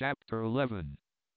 Chapter 11.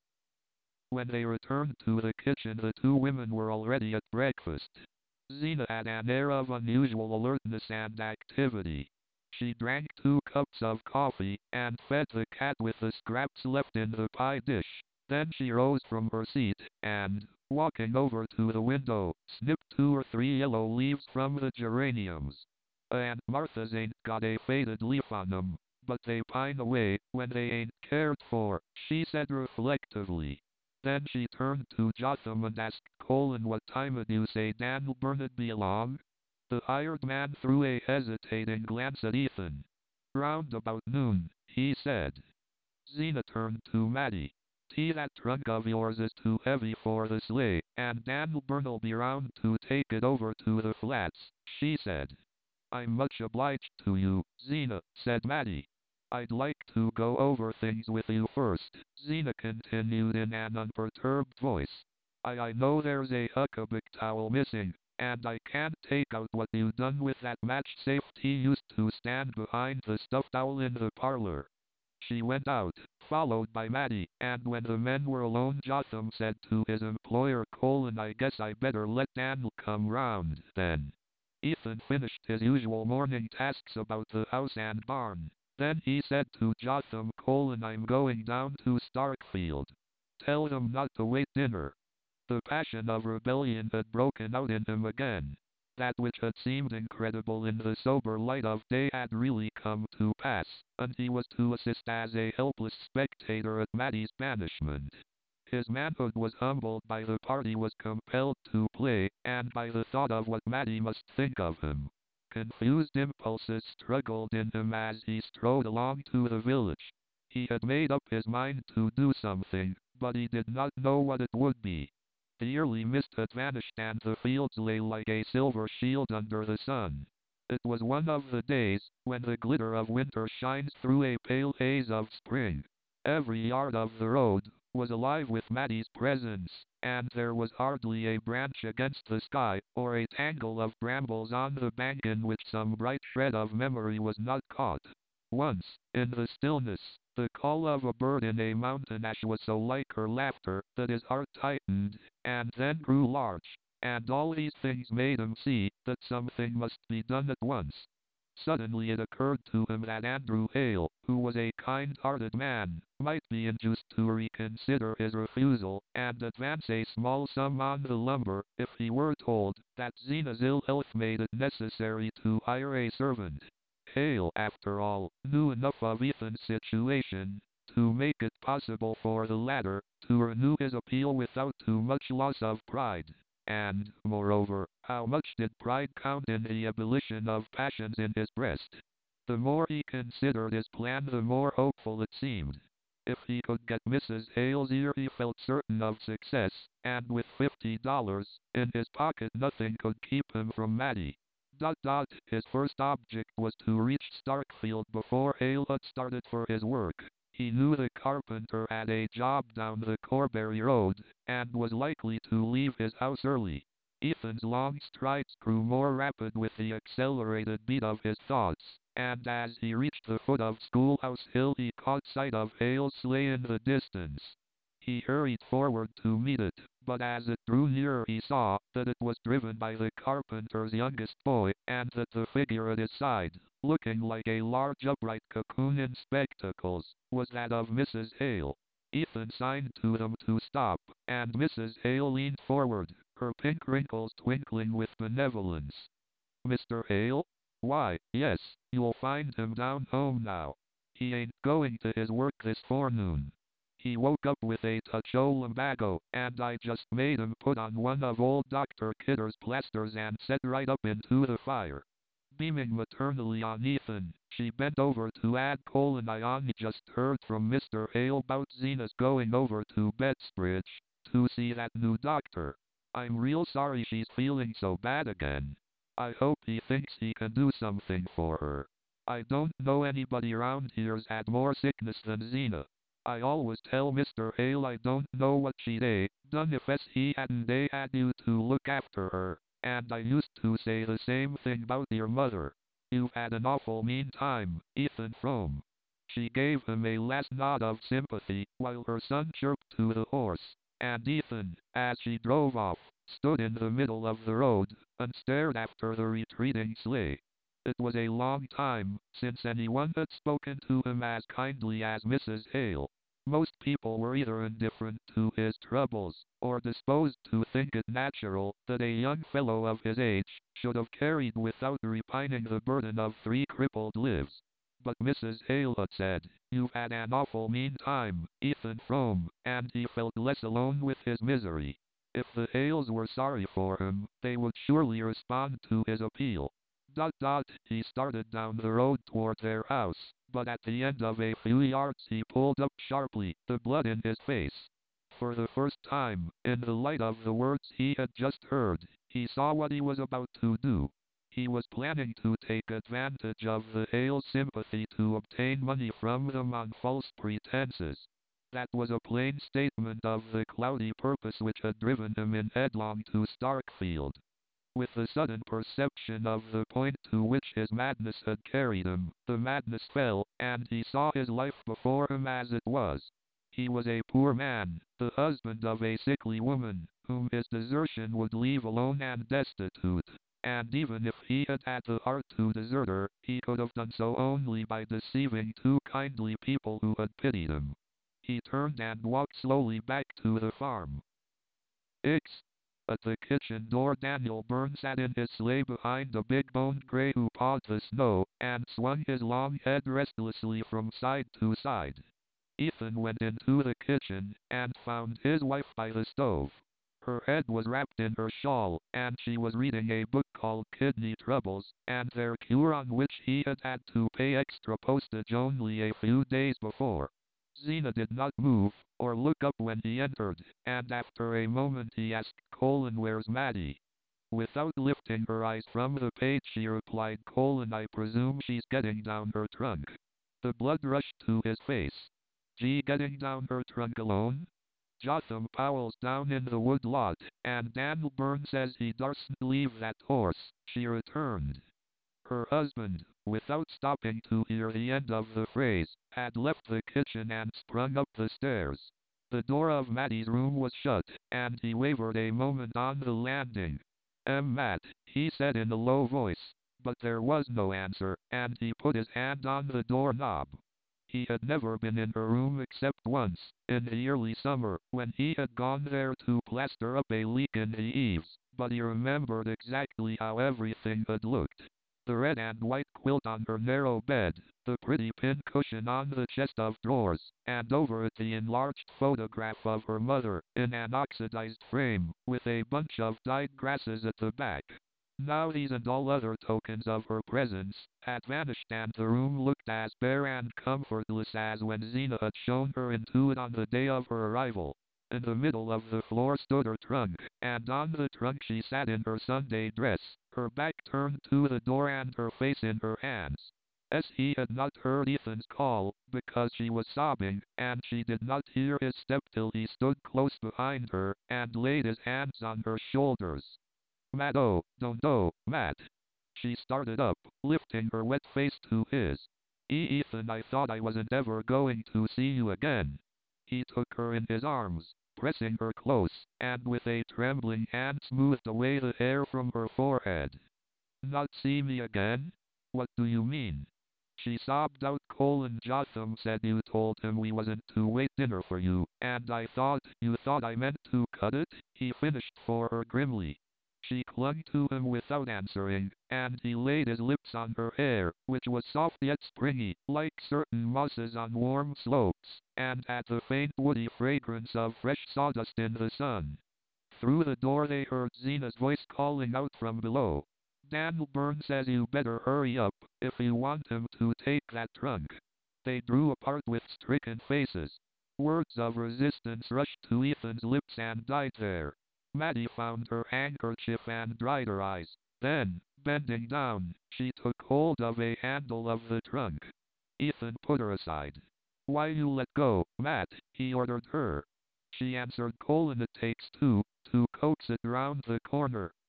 When they returned to the kitchen, the two women were already at breakfast. Zena had an air of unusual alertness and activity. She drank 2 cups of coffee and fed the cat with the scraps left in the pie dish. Then she rose from her seat and, walking over to the window, snipped 2 or 3 yellow leaves from the geraniums. "Aunt Martha's ain't got a faded leaf on 'em, but they pine away when they ain't cared for," she said reflectively. Then she turned to Jotham and asked Colin, "What time'd you say Dan'll Bernard be along?" The hired man threw a hesitating glance at Ethan. "Round about noon," he said. Zena turned to Maddie. "Tea, that trunk of yours is too heavy for the sleigh, and Dan'l Bern'll be round to take it over to the flats," she said. "I'm much obliged to you, Zena," said Maddie. "I'd like to go over things with you first," Zena continued in an unperturbed voice. I know there's a Huckleberry towel missing, and I can't take out what you done with that match safety used to stand behind the stuffed owl in the parlor." She went out, followed by Maddie, and when the men were alone, Jotham said to his employer, "Colin, I guess I better let Dan'l come round, then." Ethan finished his usual morning tasks about the house and barn. Then he said to Jotham, "Colin, I'm going down to Starkfield. Tell them not to wait dinner." The passion of rebellion had broken out in him again. That which had seemed incredible in the sober light of day had really come to pass, and he was to assist as a helpless spectator at Maddie's banishment. His manhood was humbled by the part he was compelled to play, and by the thought of what Maddie must think of him. Confused impulses struggled in him as he strode along to the village. He had made up his mind to do something, but he did not know what it would be. The early mist had vanished and the fields lay like a silver shield under the sun. It was one of the days when the glitter of winter shines through a pale haze of spring. Every yard of the road was alive with Maddie's presence, and there was hardly a branch against the sky, or a tangle of brambles on the bank in which some bright shred of memory was not caught. Once, in the stillness, the call of a bird in a mountain ash was so like her laughter that his heart tightened, and then grew large, and all these things made him see that something must be done at once. Suddenly it occurred to him that Andrew Hale, who was a kind-hearted man, might be induced to reconsider his refusal, and advance a small sum on the lumber, if he were told that Zena's ill health made it necessary to hire a servant. Hale, after all, knew enough of Ethan's situation to make it possible for the latter to renew his appeal without too much loss of pride. And, moreover, how much did pride count in the ebullition of passions in his breast? The more he considered his plan, the more hopeful it seemed. If he could get Mrs. Hale's ear, he felt certain of success, and with $50 in his pocket, nothing could keep him from Maddie. His first object was to reach Starkfield before Hale had started for his work. He knew the carpenter had a job down the Corbury Road, and was likely to leave his house early. Ethan's long strides grew more rapid with the accelerated beat of his thoughts, and as he reached the foot of Schoolhouse Hill he caught sight of Hale's sleigh in the distance. He hurried forward to meet it, but as it drew nearer he saw that it was driven by the carpenter's youngest boy, and that the figure at his side, looking like a large upright cocoon in spectacles, was that of Mrs. Hale. Ethan signed to them to stop, and Mrs. Hale leaned forward, her pink wrinkles twinkling with benevolence. "Mr. Hale? Why, yes, you'll find him down home now. He ain't going to his work this forenoon. He woke up with a touch o' lumbago, and I just made him put on one of old Dr. Kidder's plasters and set right up into the fire." Beaming maternally on Ethan, she bent over to add, "Colin, I only just heard from Mr. Hale about Zena's going over to Bettsbridge to see that new doctor. I'm real sorry she's feeling so bad again. I hope he thinks he can do something for her. I don't know anybody around here's had more sickness than Zena. I always tell Mr. Hale I don't know what she'd done if he hadn't had you to look after her, and I used to say the same thing about your mother. You've had an awful mean time, Ethan Frome." She gave him a last nod of sympathy, while her son chirped to the horse, and Ethan, as she drove off, stood in the middle of the road, and stared after the retreating sleigh. It was a long time since anyone had spoken to him as kindly as Mrs. Hale. Most people were either indifferent to his troubles, or disposed to think it natural that a young fellow of his age should have carried without repining the burden of 3 crippled lives. But Mrs. Hale had said, "You've had an awful mean time, Ethan Frome," and he felt less alone with his misery. If the Hales were sorry for him, they would surely respond to his appeal. He started down the road toward their house, but at the end of a few yards he pulled up sharply, the blood in his face. For the first time, in the light of the words he had just heard, he saw what he was about to do. He was planning to take advantage of the Hale's sympathy to obtain money from them on false pretenses. That was a plain statement of the cloudy purpose which had driven him in headlong to Starkfield. With the sudden perception of the point to which his madness had carried him, the madness fell, and he saw his life before him as it was. He was a poor man, the husband of a sickly woman, whom his desertion would leave alone and destitute. And even if he had had the heart to desert her, he could have done so only by deceiving 2 kindly people who had pitied him. He turned and walked slowly back to the farm. At the kitchen door Daniel Byrne sat in his sleigh behind a big-boned gray who pawed the snow, and swung his long head restlessly from side to side. Ethan went into the kitchen, and found his wife by the stove. Her head was wrapped in her shawl, and she was reading a book called Kidney Troubles, and Their Cure, on which he had had to pay extra postage only a few days before. Zena did not move, or look up when he entered, and after a moment he asked, "Colin, where's Maddie?" Without lifting her eyes from the page she replied, "Colin, I presume she's getting down her trunk." The blood rushed to his face. "She getting down her trunk alone? Jotham Powell's down in the wood lot, and Daniel Byrne says he darsn't leave that horse," she returned. Her husband, without stopping to hear the end of the phrase, had left the kitchen and sprung up the stairs. The door of Mattie's room was shut, and he wavered a moment on the landing. "Matt," he said in a low voice, but there was no answer, and he put his hand on the doorknob. He had never been in her room except once, in the early summer, when he had gone there to plaster up a leak in the eaves, but he remembered exactly how everything had looked. The red and white quilt on her narrow bed, the pretty pin cushion on the chest of drawers, and over it the enlarged photograph of her mother, in an oxidized frame, with a bunch of dyed grasses at the back. Now these and all other tokens of her presence had vanished, and the room looked as bare and comfortless as when Zena had shown her into it on the day of her arrival. In the middle of the floor stood her trunk, and on the trunk she sat in her Sunday dress, her back turned to the door and her face in her hands. As he had not heard Ethan's call, because she was sobbing, and she did not hear his step till he stood close behind her, and laid his hands on her shoulders. "Matt, oh, don't, Matt." She started up, lifting her wet face to his. "Ethan, I thought I wasn't ever going to see you again." He took her in his arms, pressing her close, and with a trembling hand smoothed away the hair from her forehead. "Not see me again? What do you mean?" She sobbed out. "Colin Jotham said you told him we wasn't to wait dinner for you, and I thought you thought I meant to cut it," he finished for her grimly. She clung to him without answering, and he laid his lips on her hair, which was soft yet springy, like certain mosses on warm slopes, and had the faint woody fragrance of fresh sawdust in the sun. Through the door they heard Zena's voice calling out from below. "Daniel Byrne says you better hurry up, if you want him to take that trunk." They drew apart with stricken faces. Words of resistance rushed to Ethan's lips and died there. Maddie found her handkerchief and dried her eyes. Then, bending down, she took hold of a handle of the trunk. Ethan put her aside. "Why you let go, Matt?" he ordered her. She answered, "Colin, it takes two to coax it round the corner."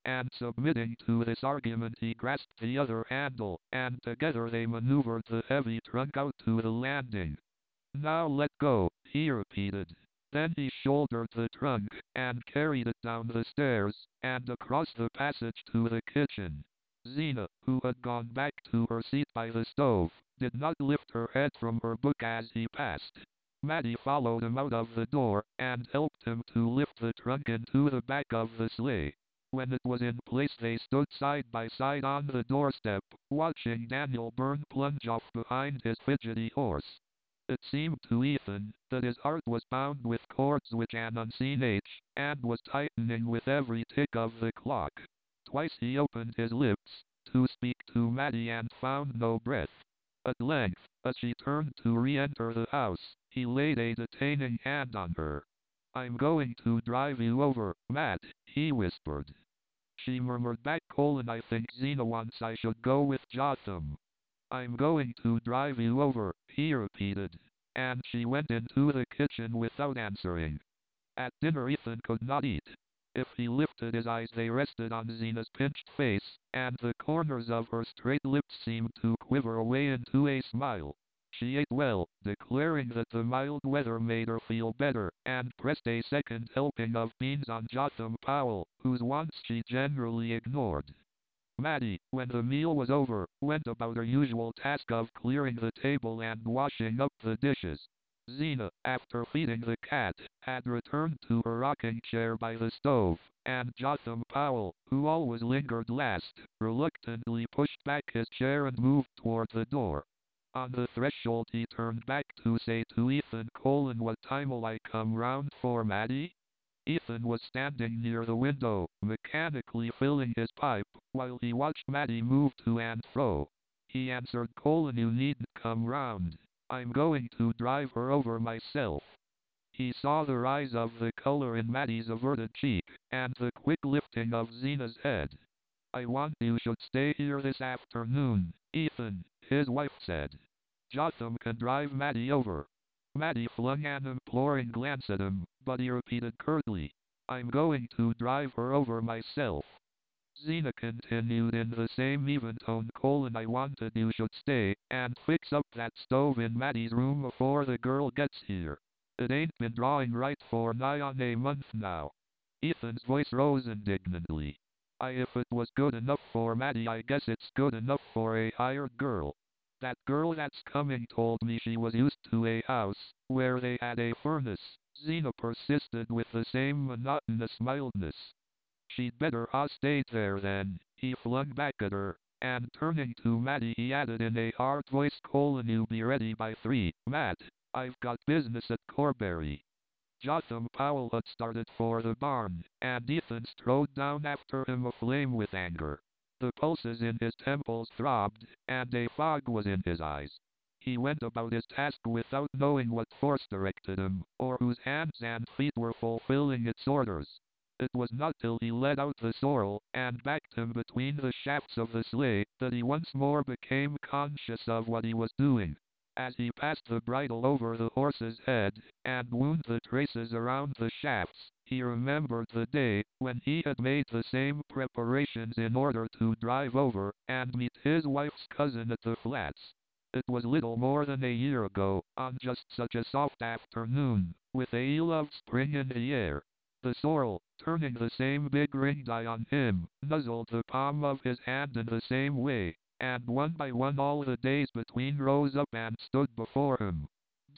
and submitting to this argument he grasped the other handle, and together they maneuvered the heavy trunk out to the landing. Now let go, he repeated. Then he shouldered the trunk, and carried it down the stairs, and across the passage to the kitchen. Zina, who had gone back to her seat by the stove, did not lift her head from her book as he passed. Maddie followed him out of the door, and helped him to lift the trunk into the back of the sleigh. When it was in place they stood side by side on the doorstep, watching Daniel Byrne plunge off behind his fidgety horse. It seemed to Ethan that his heart was bound with cords which an unseen H, and was tightening with every tick of the clock. Twice he opened his lips to speak to Maddie and found no breath. At length, as she turned to re-enter the house, he laid a detaining hand on her. I'm going to drive you over, Matt, he whispered. She murmured back, I think Zina wants I should go with Jotham. I'm going to drive you over, he repeated. And she went into the kitchen without answering. At dinner Ethan could not eat. If he lifted his eyes they rested on Zina's pinched face, and the corners of her straight lips seemed to quiver away into a smile. She ate well, declaring that the mild weather made her feel better, and pressed a second helping of beans on Jotham Powell, whose wants she generally ignored. Maddie, when the meal was over, went about her usual task of clearing the table and washing up the dishes. Zina, after feeding the cat, had returned to her rocking chair by the stove, and Jotham Powell, who always lingered last, reluctantly pushed back his chair and moved toward the door. On the threshold he turned back to say to Ethan, what time'll I come round for, Maddie? Ethan was standing near the window, mechanically filling his pipe, while he watched Maddie move to and fro. He answered, you needn't come round. I'm going to drive her over myself. He saw the rise of the color in Maddie's averted cheek, and the quick lifting of Zina's head. I want you should stay here this afternoon, Ethan, his wife said. Jotham can drive Maddie over. Maddie flung an imploring glance at him, but he repeated curtly, I'm going to drive her over myself. Zina continued in the same even tone, I wanted you should stay, and fix up that stove in Maddie's room before the girl gets here. It ain't been drawing right for nigh on a month now. Ethan's voice rose indignantly. If it was good enough for Maddie, I guess it's good enough for a hired girl. That girl that's coming told me she was used to a house where they had a furnace, Zina persisted with the same monotonous mildness. She'd better ha' stayed there then, he flung back at her, and turning to Maddie he added in a hard voice, you be ready by 3, Matt, I've got business at Corbury. Jotham Powell had started for the barn, and Ethan strode down after him aflame with anger. The pulses in his temples throbbed, and a fog was in his eyes. He went about his task without knowing what force directed him, or whose hands and feet were fulfilling its orders. It was not till he let out the sorrel, and backed him between the shafts of the sleigh, that he once more became conscious of what he was doing. As he passed the bridle over the horse's head, and wound the traces around the shafts, he remembered the day when he had made the same preparations in order to drive over and meet his wife's cousin at the flats. It was little more than a year ago, on just such a soft afternoon, with a eel of spring in the air. The sorrel, turning the same big ringed eye on him, nuzzled the palm of his hand in the same way, and one by one all the days between rose up and stood before him.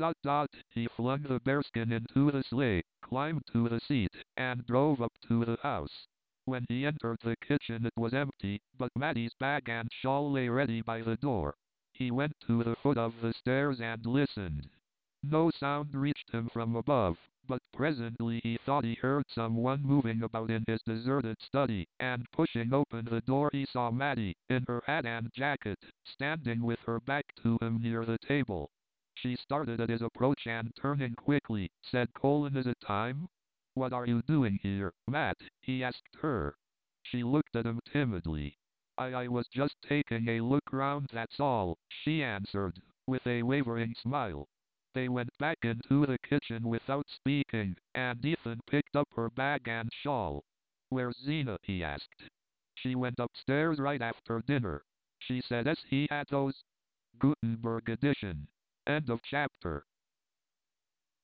He flung the bearskin into the sleigh, climbed to the seat, and drove up to the house. When he entered the kitchen it was empty, but Maddie's bag and shawl lay ready by the door. He went to the foot of the stairs and listened. No sound reached him from above, but presently he thought he heard someone moving about in his deserted study, and pushing open the door he saw Maddie, in her hat and jacket, standing with her back to him near the table. She started at his approach and turning quickly, said, is it time? What are you doing here, Matt? He asked her. She looked at him timidly. I was just taking a look round, that's all, she answered, with a wavering smile. They went back into the kitchen without speaking, and Ethan picked up her bag and shawl. Where's Zina? He asked. She went upstairs right after dinner. She said he had those Gutenberg edition. End of chapter.